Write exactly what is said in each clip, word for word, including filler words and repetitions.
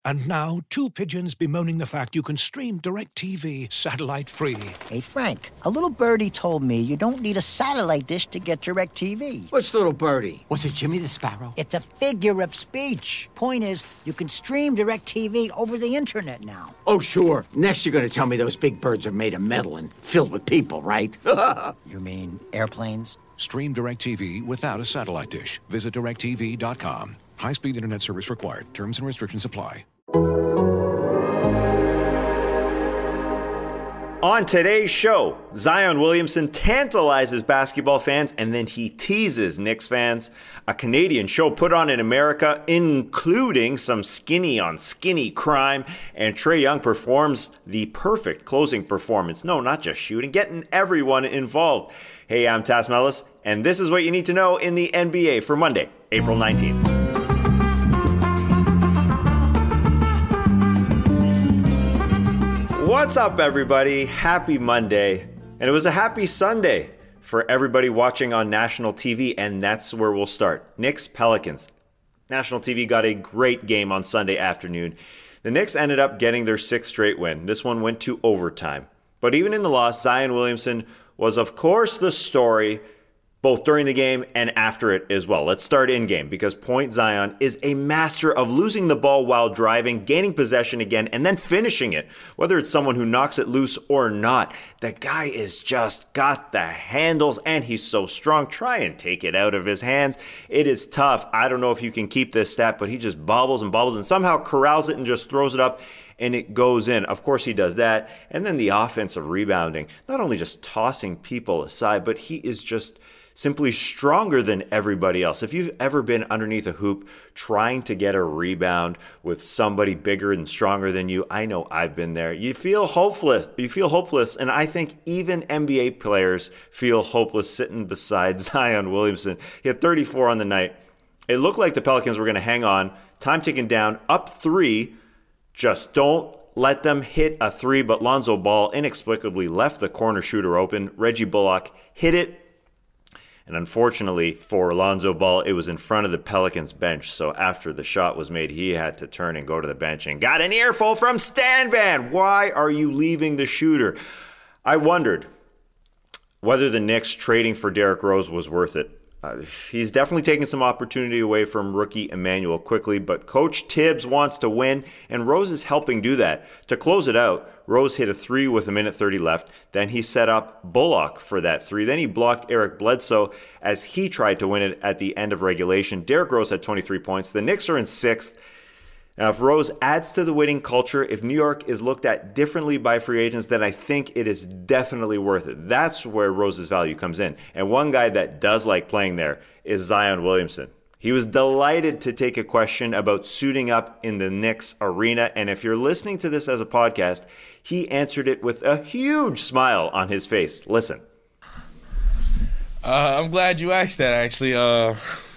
And now, two pigeons bemoaning the fact you can stream DirecTV satellite-free. Hey, Frank, a little birdie told me you don't need a satellite dish to get DirecTV. What's little birdie? Was it Jimmy the Sparrow? It's a figure of speech. Point is, you can stream DirecTV over the internet now. Oh, sure. Next you're going to tell me those big birds are made of metal and filled with people, right? You mean airplanes? Stream DirecTV without a satellite dish. Visit direct T V dot com. High-speed internet service required. Terms and restrictions apply. On today's show, Zion Williamson tantalizes basketball fans and then he teases Knicks fans. A Canadian show put on in America, including some skinny on skinny crime. And Trae Young performs the perfect closing performance. No, not just shooting, getting everyone involved. Hey, I'm Taz Mellis, and this is what you need to know in the N B A for Monday, April nineteenth. What's up, everybody? Happy Monday. And it was a happy Sunday for everybody watching on national T V, and that's where we'll start. Knicks Pelicans. National T V got a great game on Sunday afternoon. The Knicks ended up getting their sixth straight win. This one went to overtime. But even in the loss, Zion Williamson was, of course, the story, both during the game and after it as well. Let's start in-game, because Point Zion is a master of losing the ball while driving, gaining possession again, and then finishing it. Whether it's someone who knocks it loose or not, the guy is just got the handles, and he's so strong. Try and take it out of his hands. It is tough. I don't know if you can keep this stat, but he just bobbles and bobbles and somehow corrals it and just throws it up, and it goes in. Of course he does that. And then the offensive rebounding, not only just tossing people aside, but he is just simply stronger than everybody else. If you've ever been underneath a hoop trying to get a rebound with somebody bigger and stronger than you, I know I've been there. You feel hopeless. You feel hopeless, and I think even N B A players feel hopeless sitting beside Zion Williamson. He had thirty-four on the night. It looked like the Pelicans were going to hang on. Time ticking down, up three. Just don't let them hit a three, but Lonzo Ball inexplicably left the corner shooter open. Reggie Bullock hit it. And unfortunately for Lonzo Ball, it was in front of the Pelicans bench. So after the shot was made, he had to turn and go to the bench and got an earful from Stan Van. Why are you leaving the shooter? I wondered whether the Knicks trading for Derrick Rose was worth it. Uh, he's definitely taking some opportunity away from rookie Emmanuel Quickley, but Coach Tibbs wants to win, and Rose is helping do that. To close it out, Rose hit a three with a minute thirty left. Then he set up Bullock for that three. Then he blocked Eric Bledsoe as he tried to win it at the end of regulation. Derrick Rose had twenty-three points. The Knicks are in sixth. Now, if Rose adds to the winning culture, if New York is looked at differently by free agents, then I think it is definitely worth it. That's where Rose's value comes in. And one guy that does like playing there is Zion Williamson. He was delighted to take a question about suiting up in the Knicks arena. And if you're listening to this as a podcast, he answered it with a huge smile on his face. Listen. Uh, I'm glad you asked that, actually. Uh,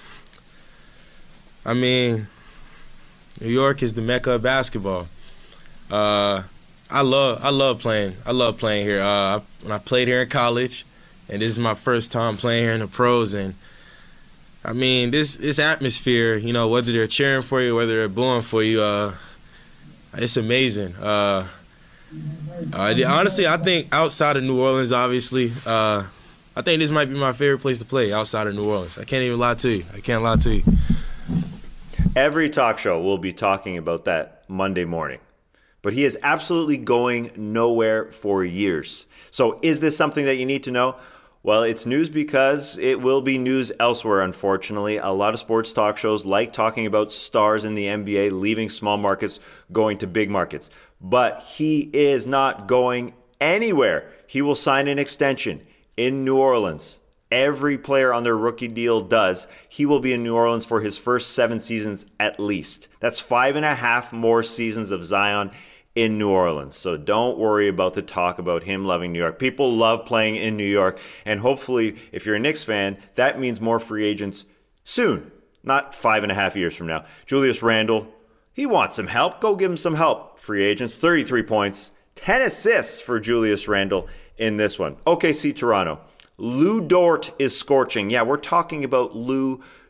I mean, New York is the mecca of basketball. Uh, I love I love playing. I love playing here. Uh, when I played here in college, and this is my first time playing here in the pros, and I mean, this this atmosphere, you know, whether they're cheering for you, whether they're booing for you, uh, it's amazing. Uh, uh, honestly, I think outside of New Orleans, obviously, uh, I think this might be my favorite place to play outside of New Orleans. I can't even lie to you. I can't lie to you. Every talk show will be talking about that Monday morning. But he is absolutely going nowhere for years. So is this something that you need to know? Well, it's news because it will be news elsewhere, unfortunately. A lot of sports talk shows like talking about stars in the N B A leaving small markets, going to big markets. But he is not going anywhere. He will sign an extension in New Orleans. Every player on their rookie deal does. He will be in New Orleans for his first seven seasons at least. That's five and a half more seasons of Zion in New Orleans. So don't worry about the talk about him loving New York. People love playing in New York. And hopefully, if you're a Knicks fan, that means more free agents soon, not five and a half years from now. Julius Randle, he wants some help. Go give him some help. Free agents, thirty-three points, ten assists for Julius Randle in this one. O K C Toronto. Lou Dort is scorching. Yeah, we're talking about Lou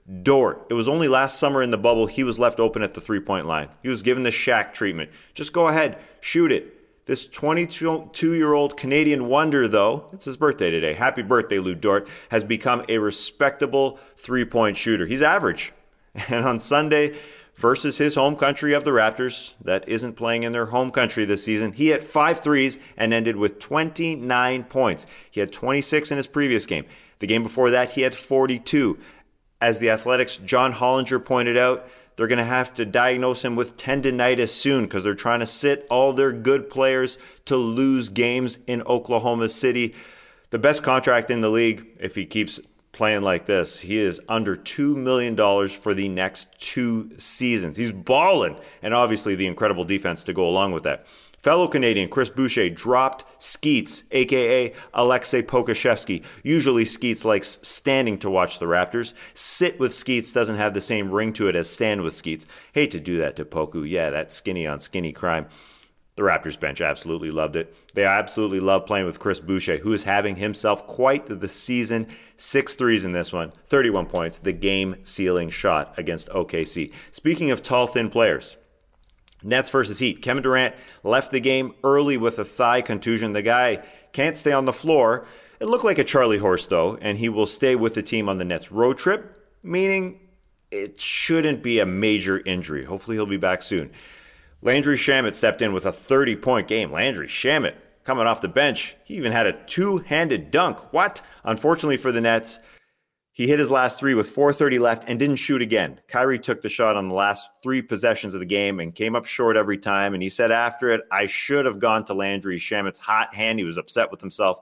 Dort. It was only last summer in the bubble he was left open at the three-point line. He was given the Shaq treatment. Just go ahead, shoot it. This twenty-two-year-old Canadian wonder, though, it's his birthday today. Happy birthday, Lou Dort, has become a respectable three-point shooter. He's average. And on Sunday, versus his home country of the Raptors, that isn't playing in their home country this season, he hit five threes and ended with twenty-nine points. He had twenty-six in his previous game. The game before that, he had forty-two. As the Athletics' John Hollinger pointed out, they're going to have to diagnose him with tendonitis soon because they're trying to sit all their good players to lose games in Oklahoma City. The best contract in the league, if he keeps playing like this, he is under two million dollars for the next two seasons. He's balling, and obviously the incredible defense to go along with that. Fellow Canadian Chris Boucher dropped Skeets, a k a. Alexei Pokusevski. Usually Skeets likes standing to watch the Raptors. Sit with Skeets doesn't have the same ring to it as stand with Skeets. Hate to do that to Poku. Yeah, that skinny on skinny crime. The Raptors bench absolutely loved it. They absolutely love playing with Chris Boucher, who is having himself quite the season. Six threes in this one, thirty-one points, the game-sealing shot against O K C. Speaking of tall, thin players, Nets versus Heat. Kevin Durant left the game early with a thigh contusion. The guy can't stay on the floor. It looked like a Charlie horse, though, and he will stay with the team on the Nets road trip, meaning it shouldn't be a major injury. Hopefully he'll be back soon. Landry Shamet stepped in with a thirty-point game. Landry Shamet coming off the bench. He even had a two-handed dunk. What? Unfortunately for the Nets, he hit his last three with four thirty left and didn't shoot again. Kyrie took the shot on the last three possessions of the game and came up short every time. And he said after it, I should have gone to Landry Shamet's hot hand. He was upset with himself.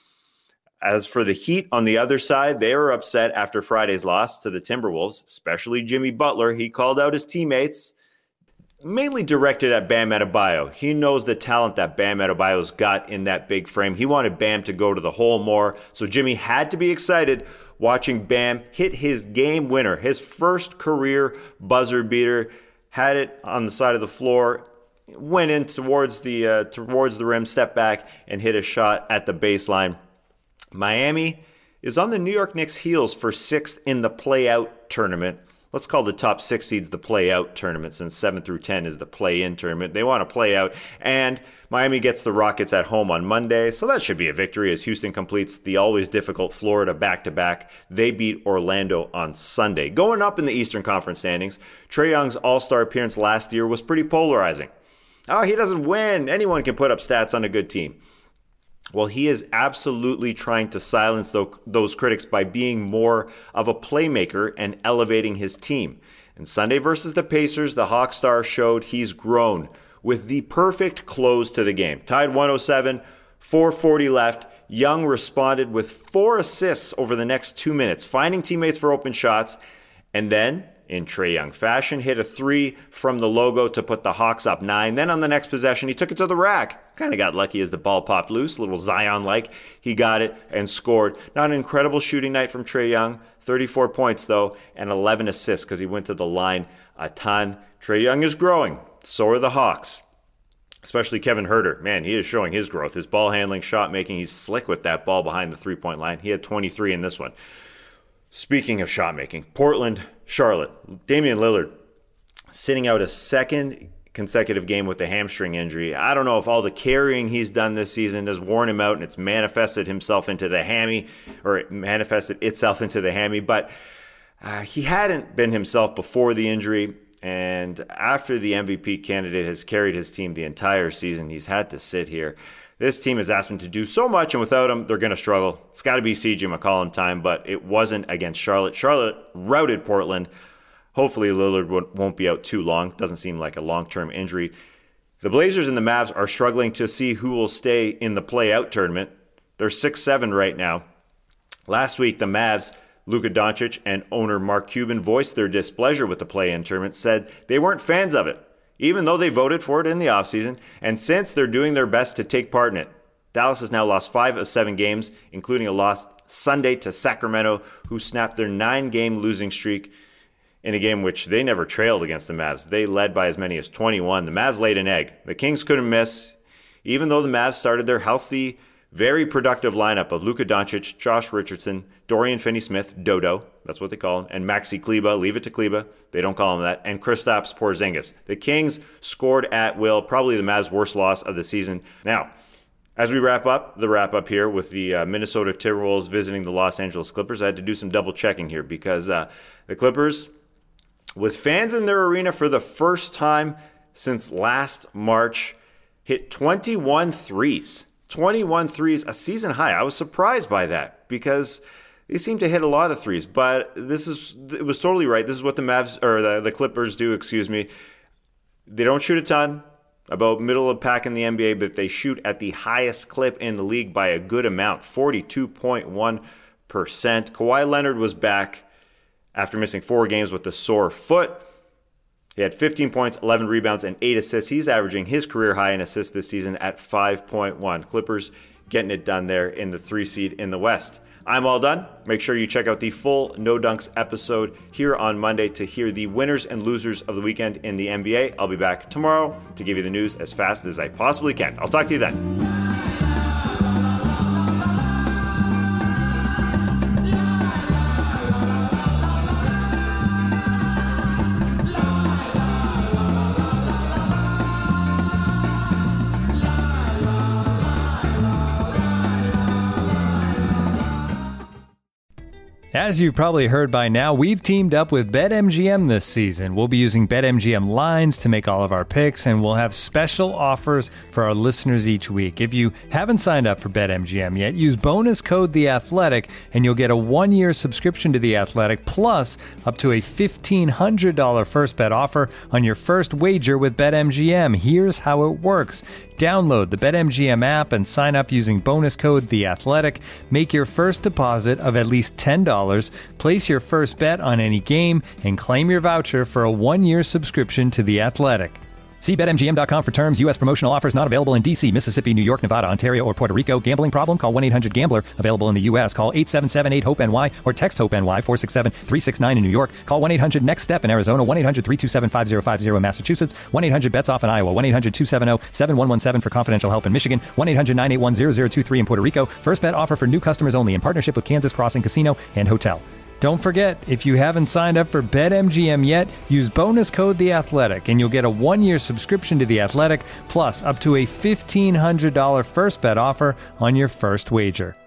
As for the Heat on the other side, they were upset after Friday's loss to the Timberwolves, especially Jimmy Butler. He called out his teammates, mainly directed at Bam Adebayo. He knows the talent that Bam Adebayo's got in that big frame. He wanted Bam to go to the hole more, so Jimmy had to be excited watching Bam hit his game winner, his first career buzzer beater, had it on the side of the floor, went in towards the uh, towards the rim, stepped back, and hit a shot at the baseline. Miami is on the New York Knicks' heels for sixth in the play-out tournament. Let's call the top six seeds the play-out tournament, since seven through ten is the play-in tournament. They want to play out, and Miami gets the Rockets at home on Monday, so that should be a victory as Houston completes the always difficult Florida back-to-back. They beat Orlando on Sunday. Going up in the Eastern Conference standings, Trae Young's All-Star appearance last year was pretty polarizing. Oh, he doesn't win. Anyone can put up stats on a good team. Well, he is absolutely trying to silence those critics by being more of a playmaker and elevating his team. And Sunday versus the Pacers, the Hawk Star showed he's grown with the perfect close to the game. Tied one oh seven, four forty left. Young responded with four assists over the next two minutes, finding teammates for open shots, and then, in Trae Young fashion, hit a three from the logo to put the Hawks up nine. Then on the next possession, he took it to the rack. Kind of got lucky as the ball popped loose, a little Zion-like. He got it and scored. Not an incredible shooting night from Trae Young. thirty-four points, though, and eleven assists because he went to the line a ton. Trae Young is growing. So are the Hawks. Especially Kevin Huerter. Man, he is showing his growth. His ball handling, shot making, he's slick with that ball behind the three-point line. He had twenty-three in this one. Speaking of shot making, Portland, Charlotte, Damian Lillard sitting out a second consecutive game with the hamstring injury. I don't know if all the carrying he's done this season has worn him out and it's manifested himself into the hammy, or it manifested itself into the hammy, but uh, he hadn't been himself before the injury. And after the M V P candidate has carried his team the entire season, he's had to sit here. This team has asked him to do so much, and without him, they're going to struggle. It's got to be C J McCollum time, but it wasn't against Charlotte. Charlotte routed Portland. Hopefully Lillard won't be out too long. Doesn't seem like a long-term injury. The Blazers and the Mavs are struggling to see who will stay in the play-out tournament. They're six seven right now. Last week, the Mavs, Luka Doncic, and owner Mark Cuban voiced their displeasure with the play-in tournament, said they weren't fans of it, even though they voted for it in the offseason, and since they're doing their best to take part in it. Dallas has now lost five of seven games, including a loss Sunday to Sacramento, who snapped their nine-game losing streak in a game which they never trailed against the Mavs. They led by as many as twenty-one. The Mavs laid an egg. The Kings couldn't miss. Even though the Mavs started their healthy very productive lineup of Luka Doncic, Josh Richardson, Dorian Finney-Smith, Dodo, that's what they call him, and Maxi Kleber, leave it to Kleber, they don't call him that, and Kristaps Porzingis. The Kings scored at will, probably the Mavs' worst loss of the season. Now, as we wrap up, the wrap up here with the uh, Minnesota Timberwolves visiting the Los Angeles Clippers, I had to do some double checking here because uh, the Clippers, with fans in their arena for the first time since last March, hit twenty-one threes. twenty-one threes, a season high. I was surprised by that because they seem to hit a lot of threes, but this is, it was totally right. This is what the Mavs, or the, the Clippers do, excuse me. They don't shoot a ton, about middle of pack in the N B A, but they shoot at the highest clip in the league by a good amount, forty-two point one percent. Kawhi Leonard was back after missing four games with a sore foot. He had fifteen points, eleven rebounds, and eight assists. He's averaging his career high in assists this season at five point one. Clippers getting it done there in the three seed in the West. I'm all done. Make sure you check out the full No Dunks episode here on Monday to hear the winners and losers of the weekend in the N B A. I'll be back tomorrow to give you the news as fast as I possibly can. I'll talk to you then. As you've probably heard by now, we've teamed up with BetMGM this season. We'll be using BetMGM lines to make all of our picks, and we'll have special offers for our listeners each week. If you haven't signed up for BetMGM yet, use bonus code The Athletic, and you'll get a one-year subscription to The Athletic, plus up to a fifteen hundred dollars first bet offer on your first wager with BetMGM. Here's how it works. Download the BetMGM app and sign up using bonus code The Athletic. Make your first deposit of at least ten dollars, place your first bet on any game, and claim your voucher for a one-year subscription to The Athletic. See Bet M G M dot com for terms. U S promotional offers not available in D C, Mississippi, New York, Nevada, Ontario, or Puerto Rico. Gambling problem? Call one eight hundred gambler. Available in the U S. Call eight seven seven eight hope N Y or text HOPE-NY four six seven three six nine in New York. Call one eight hundred next step in Arizona. one eight hundred three two seven five zero five zero in Massachusetts. one eight hundred bets off in Iowa. one eight hundred two seven zero seven one one seven for confidential help in Michigan. one eight hundred nine eight one zero zero two three in Puerto Rico. First bet offer for new customers only in partnership with Kansas Crossing Casino and Hotel. Don't forget, if you haven't signed up for BetMGM yet, use bonus code The Athletic, and you'll get a one-year subscription to The Athletic, plus up to a fifteen hundred dollars first bet offer on your first wager.